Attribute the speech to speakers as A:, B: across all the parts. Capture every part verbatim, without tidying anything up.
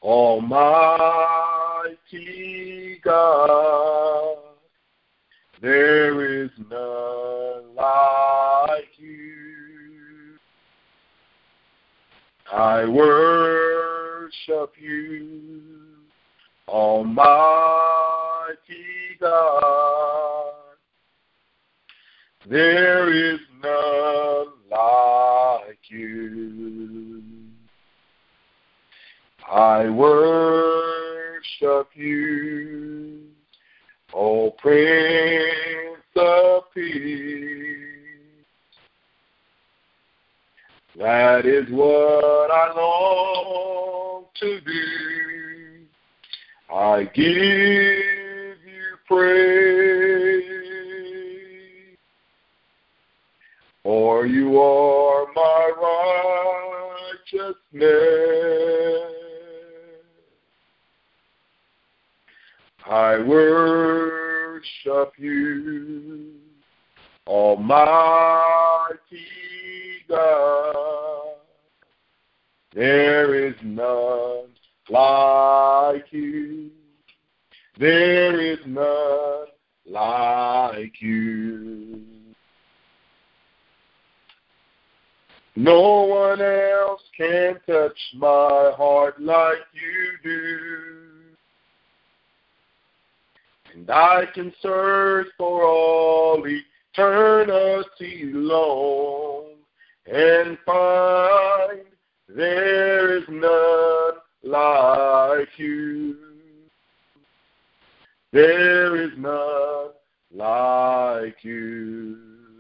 A: Almighty God, there is none like you. I worship you, Almighty God. There is none like you. I worship you, O Prince of Peace. That is what I long to do. I give you praise, for you are my righteousness. I worship you, Almighty God. There is none like you. There is none like you. No one else can touch my heart like you do. And I can search for all eternity long and find there is none like you. There is none like you.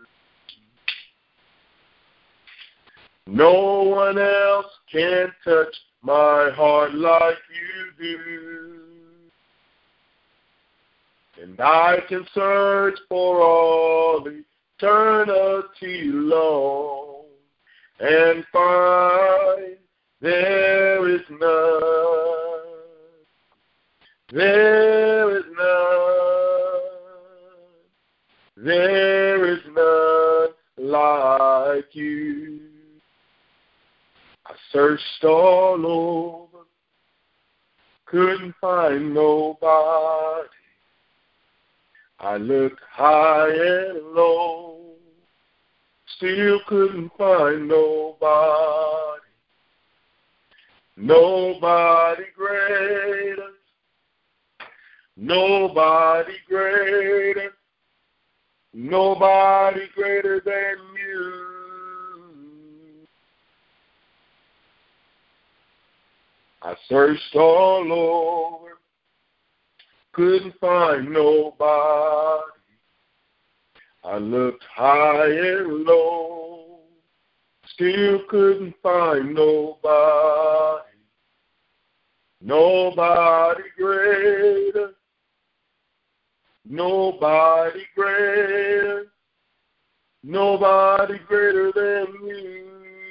A: No one else can touch my heart like you do. And I can search for all eternity long and find there is none. There is none. There is none like you. I searched all over, couldn't find nobody. I looked high and low, still couldn't find nobody. Nobody greater, nobody greater, nobody greater than you. I searched all over, couldn't find nobody. I looked high and low, still couldn't find nobody. Nobody greater, nobody greater, nobody greater than you.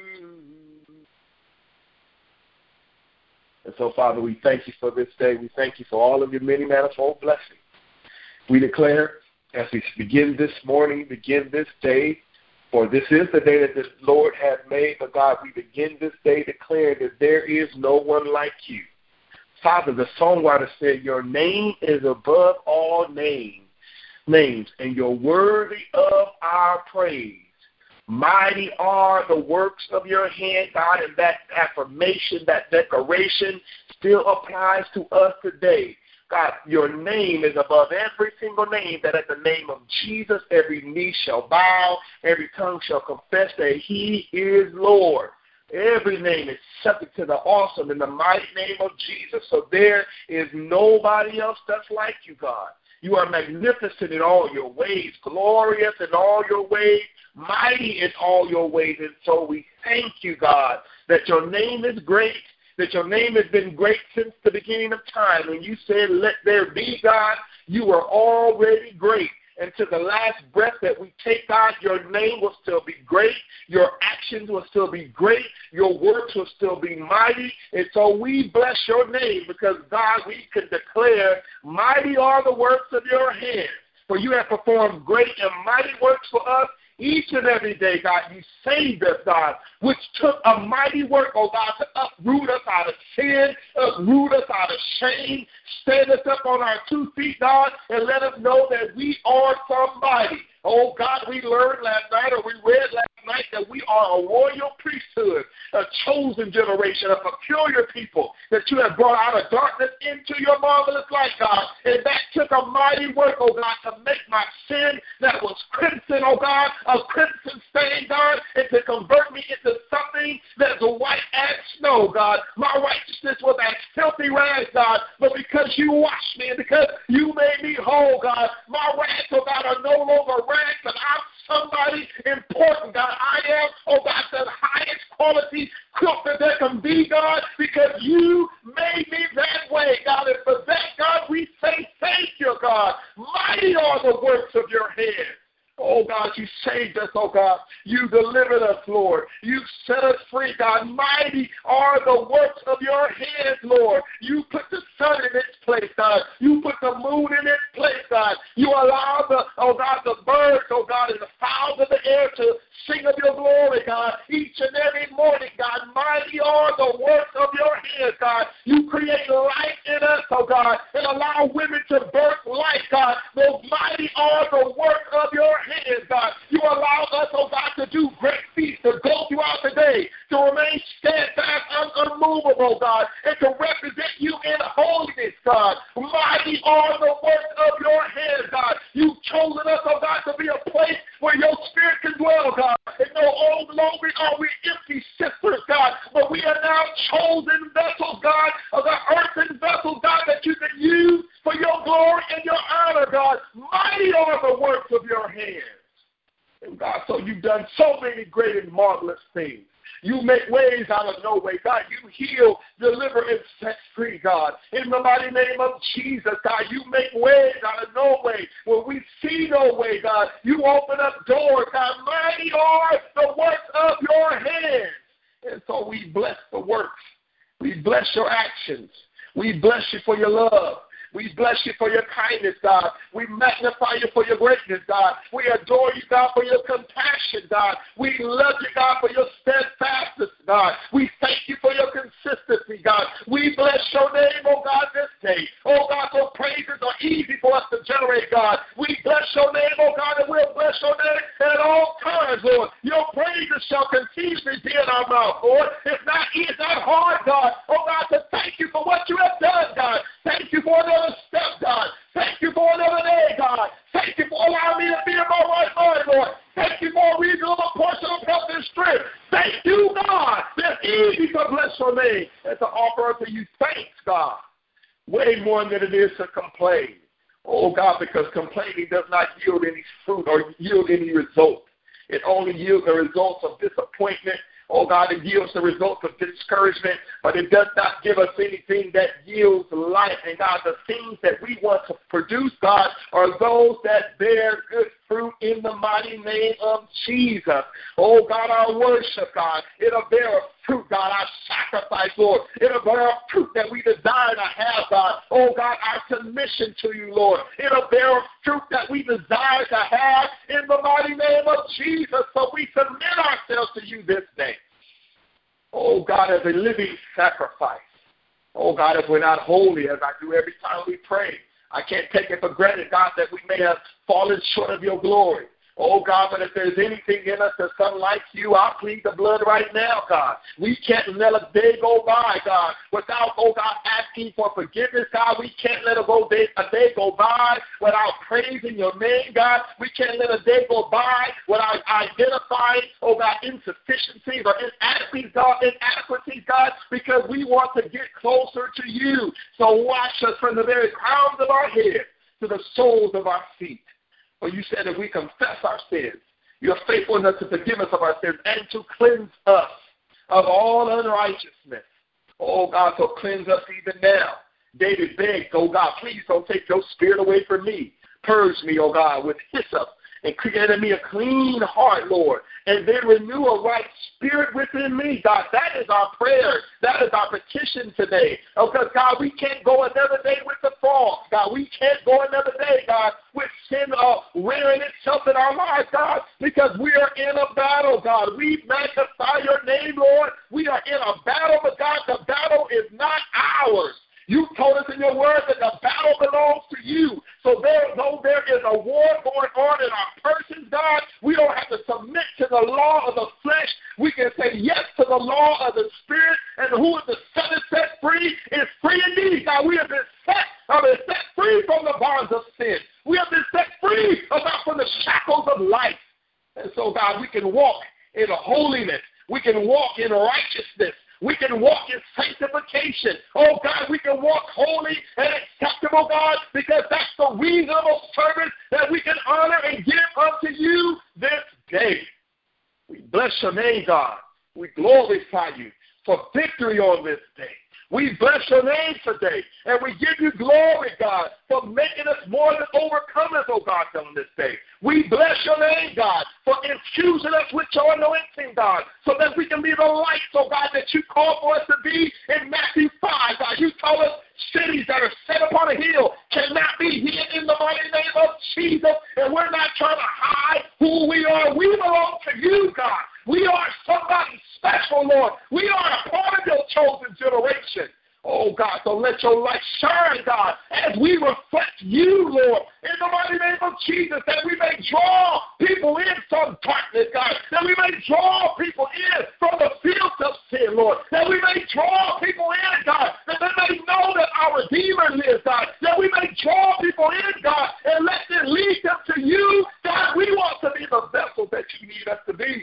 A: And so, Father, we thank you for this day. We thank you for all of your many manifold blessings. We declare as we begin this morning, begin this day, for this is the day that the Lord has made. But, God, we begin this day declaring that there is no one like you. Father, the songwriter said, your name is above all names, names, and you're worthy of our praise. Mighty are the works of your hand, God, and that affirmation, that declaration still applies to us today. God, your name is above every single name, that at the name of Jesus, every knee shall bow, every tongue shall confess that he is Lord. Every name is subject to the awesome and the mighty name of Jesus. So there is nobody else that's like you, God. You are magnificent in all your ways, glorious in all your ways, mighty in all your ways. And so we thank you, God, that your name is great, that your name has been great since the beginning of time. When you said, let there be, God, you are already great. And to the last breath that we take, God, your name will still be great. Your actions will still be great. Your works will still be mighty. And so we bless your name because, God, we can declare, mighty are the works of your hands. For you have performed great and mighty works for us each and every day, God. You saved us, God, which took a mighty work, oh God, to uproot us out of sin, root us out of shame. Stand us up on our two feet, God, and let us know that we are somebody. Oh, God, we learned last night, or we read last night, that we are a royal priesthood, a chosen generation, a peculiar people that you have brought out of darkness into your marvelous light, God. And that took a mighty work, oh, God, to make my sin that was crimson, oh, God, a crimson stain, God, and to convert me into something that's white as snow, God. My righteousness was as filthy rags, God, but because you washed me and because you made me whole, God, my rags, oh, God, are no longer rags, and I'm somebody important, God. I am, oh God, the highest quality cook that there can be, God, because you made me that way, God. And for that, God, we say thank you, God. Mighty are the works of your hands. Oh, God, you saved us, oh, God. You delivered us, Lord. You set us free, God. Mighty are the works of your hands, Lord. You put the sun in its place, God. You put the moon in its place, God. You allow the, oh, God, the birds, oh, God, and the fowls of the air to sing of your glory, God, each and every morning, God. Mighty are the works of your hands, God. You create life in us, oh, God, and allow women to birth life, God. Those mighty are the works of your hands. Hands, God. You allow us, oh God, to do great feats, to go throughout the day, to remain steadfast and unmovable, God, and to represent you in holiness, God. Mighty are the works of your hands, God. You've chosen us, oh God, to be a place where your spirit can dwell, God. And no longer are we empty sisters, God, but we are now chosen vessels, God, of the earthen vessels, God, that you can use for your glory and your honor, God. Mighty are the works of your hands. And God, so you've done so many great and marvelous things. You make ways out of no way, God. You heal, deliver, and set free, God. In the mighty name of Jesus, God, you make ways out of no way. When we see no way, God, you open up doors, God. Mighty are the works of your hands. And so we bless the works. We bless your actions. We bless you for your love. We bless you for your kindness, God. We magnify you for your greatness, God. We adore you, God, for your compassion, God. We love you, God, for your steadfastness, God. We thank you for your consistency, God. We bless your name, oh God, this day. Oh God, those praises are easy for us to generate, God. We bless your name, oh God, and we'll bless your name at all times, Lord. Your praises shall continuously be in our mouth, Lord. It's not, it's not hard, God. Oh God, to thank you for what you have done, God. Thank you for another step, God. Thank you for another day, God. Thank you for allowing me to be in my right mind, Lord. Thank you for a reasonable portion of health and strength. Thank you, God. It's easy to bless your name and to offer unto you thanks, God. Way more than it is to complain. Oh, God, because complaining does not yield any fruit or yield any result. It only yields the results of disappointment. Oh, God, it yields the results of discouragement, but it does not give us anything that yields life. And, God, the things that we want to produce, God, are those that bear good fruit in the mighty name of Jesus. Oh, God, our worship, God, it'll bear a fruit, God, our sacrifice, Lord. It'll bear a fruit that we desire to have, God. Oh, God, our submission to you, Lord. It'll bear a fruit that we desire to have in the mighty name of Jesus. So we submit ourselves to you this day. Oh, God, as a living sacrifice. Oh, God, if we're not holy, as I do every time we pray, I can't take it for granted, God, that we may have fallen short of your glory. Oh, God, but if there's anything in us that's unlike you, I'll plead the blood right now, God. We can't let a day go by, God, without, oh, God, asking for forgiveness, God. We can't let a, go day, a day go by without praising your name, God. We can't let a day go by without identifying, oh, God, insufficiencies or inadequacies, God, inadequacies, God, because we want to get closer to you. So watch us from the very crowns of our head to the soles of our feet. For you said if we confess our sins, you are faithful enough to forgive us of our sins and to cleanse us of all unrighteousness. Oh, God, so cleanse us even now. David begged, oh, God, please don't take your spirit away from me. Purge me, oh, God, with hyssop and create in me a clean heart, Lord, and then renew a right spirit within me, God. That is our prayer. That is our petition today. Because, God, we can't go another day with the fault, God. We can't go another day, God, with sin uh, rearing itself in our lives, God, because we are in a battle, God. We magnify your name, Lord. We are in a battle, but, God, the battle is not ours. ours. You told us in your word that the battle belongs to you. So there, though there is a war going on in our persons, God, we don't have to submit to the law of the flesh. We can say yes to the law of the Spirit, and who is the Son is set free is free indeed. God, we have been set, have been set free from the bonds of sin. We have been set free about from the shackles of life. And so, God, we can walk in holiness. We can walk in righteousness. We can walk in sanctification. Oh, God, we can walk holy and acceptable, God, because that's the reasonable service that we can honor and give unto you this day. We bless your name, God. We glorify you for victory on this day. We bless your name today, and we give you glory, God, for making us more than overcomers, oh God, on this day. We bless your name, God, for infusing us with your anointing, God, so that we can be the light, oh God, that you call for us to be in Matthew five, God. You told us cities that are set upon a hill cannot be hid in the mighty name of Jesus, and we're not trying to hide who we are. We belong to you, God. We are somebody special, Lord. We are a part of your chosen generation. Oh, God, so let your light shine, God, as we reflect you, Lord, in the mighty name of Jesus, that we may draw people in from darkness, God, that we may draw people in from the fields of sin, Lord, that we may draw people in, God, that they may know that our Redeemer lives, God, that we may draw people in, God, and let them lead them to you. God, we want to be the vessel that you need us to be.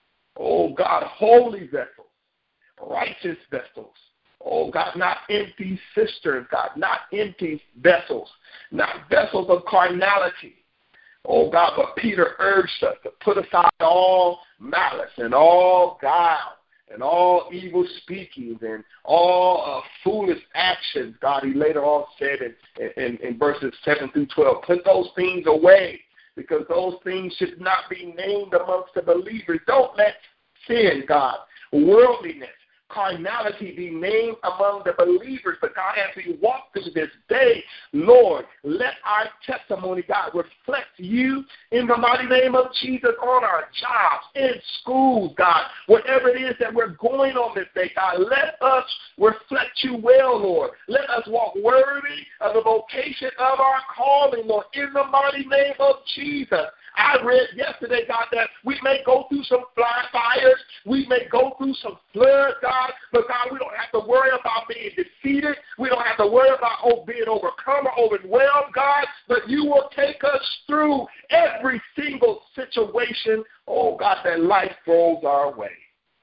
A: Oh, God, holy vessels, righteous vessels. Oh, God, not empty cisterns, God, not empty vessels, not vessels of carnality. Oh, God, but Peter urged us to put aside all malice and all guile and all evil speakings and all uh, foolish actions. God, he later on said in, in, in verses seven through twelve, put those things away, because those things should not be named amongst the believers. Don't let sin, God, worldliness, carnality be named among the believers. But God, as we walk through this day, Lord, let our testimony, God, reflect you in the mighty name of Jesus on our jobs, in schools, God, whatever it is that we're going on this day, God, let us reflect you well, Lord. Let us walk worthy of the vocation of our calling, Lord, in the mighty name of Jesus. I read yesterday, God, that we may go through some fly fires. We may go through some floods, God. But, God, we don't have to worry about being defeated. We don't have to worry about oh, being overcome or overwhelmed, God. But you will take us through every single situation, oh, God, that life throws our way.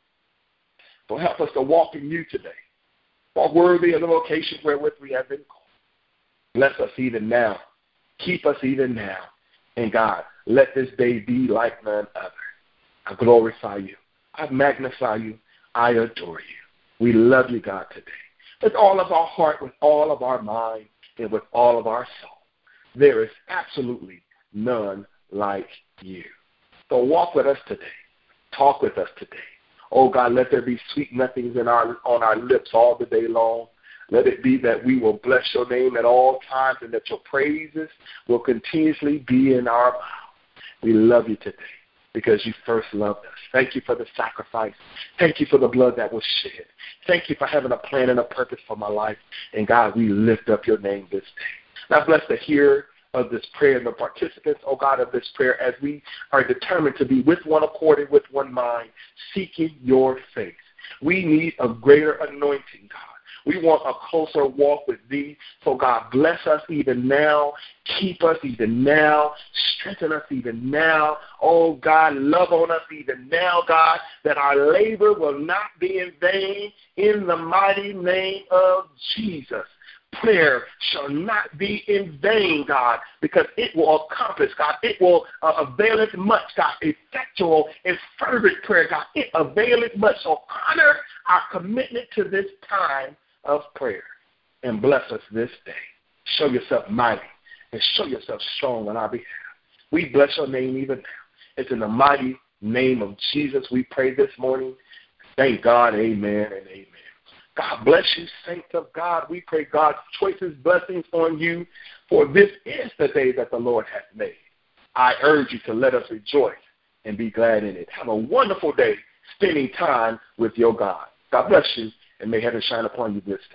A: So help us to walk in you today. Walk worthy of the vocation wherewith we have been called. Bless us even now. Keep us even now. And, God, let this day be like none other. I glorify you. I magnify you. I adore you. We love you, God, today. With all of our heart, with all of our mind, and with all of our soul. There is absolutely none like you. So walk with us today. Talk with us today. Oh, God, let there be sweet nothings in our on our lips all the day long. Let it be that we will bless your name at all times and that your praises will continuously be in our mouth. We love you today because you first loved us. Thank you for the sacrifice. Thank you for the blood that was shed. Thank you for having a plan and a purpose for my life. And, God, we lift up your name this day. Now, bless the hearer of this prayer and the participants, oh, God, of this prayer as we are determined to be with one accord and with one mind, seeking your face. We need a greater anointing, God. We want a closer walk with thee. So, God, bless us even now. Keep us even now. Strengthen us even now. Oh, God, love on us even now, God, that our labor will not be in vain in the mighty name of Jesus. Prayer shall not be in vain, God, because it will accomplish, God. It will uh, avail it much, God. Effectual and fervent prayer, God. It avail it much. So honor our commitment to this time of prayer and bless us this day. Show yourself mighty and show yourself strong on our behalf. We bless your name even now. It's in the mighty name of Jesus we pray this morning. Thank God, amen and amen. God bless you, saints of God. We pray God's choicest blessings on you, for this is the day that the Lord hath made. I urge you to let us rejoice and be glad in it. Have a wonderful day spending time with your God. God bless you, and may heaven shine upon you this day.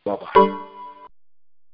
A: Bye-bye.